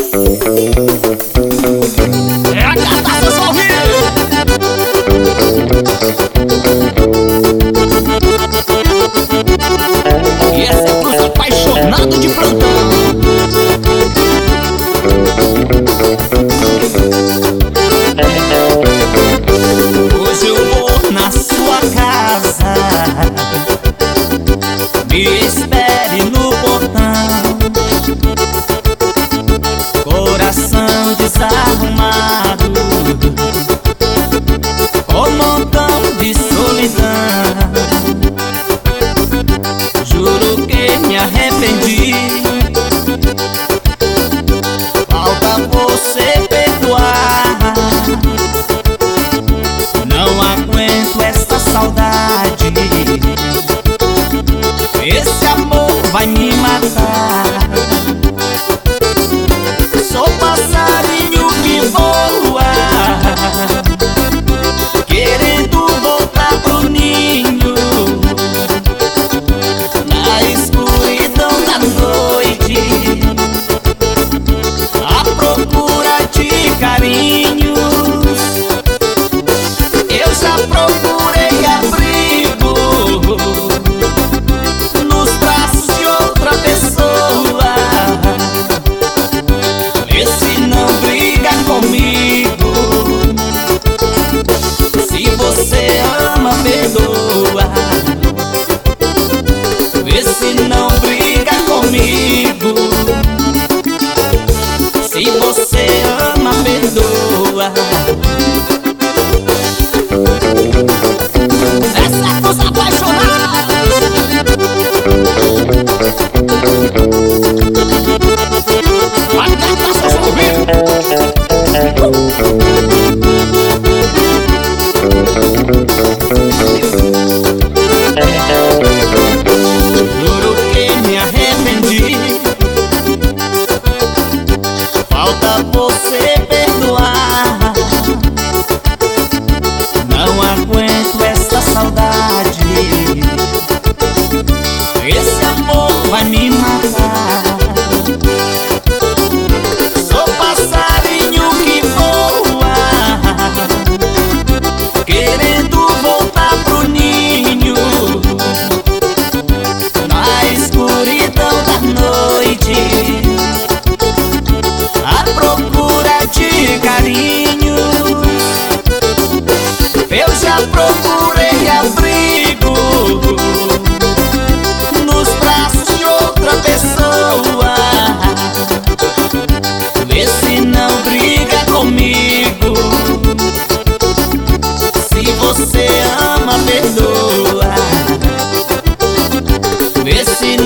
É a Catástrofe Salvia. E essa é pros apaixonados de plantão. Hoje eu vou na sua casa, me espere no portão. Coração desarrumado, com montão de solidão. Juro que me arrependi, falta você perdoar. Não aguento essa saudade, esse amor vai me matar. Sou passarinho que voa, querendo voltar pro ninho. Na escuridão da noite, à procura de carinhos. Eu já procurei abrigo nos braços de outra pessoa. Vê se não briga comigo. Se você ama, perdoa. Vê se não briga comigo. Se você ama, perdoa. Essa é dos apaixonados. A Catástrofe Salvia. Juro que me arrependi, falta você perdoar. Não aguento essa saudade, esse amor vai me matar. Sou passarinho que voa, querendo voltar pro ninho. Na escuridão da noite, à procura de carinhos. Eu já procurei abrigo nos braços de outra pessoa. Vê se não briga comigo. Se você ama, perdoa. Vê se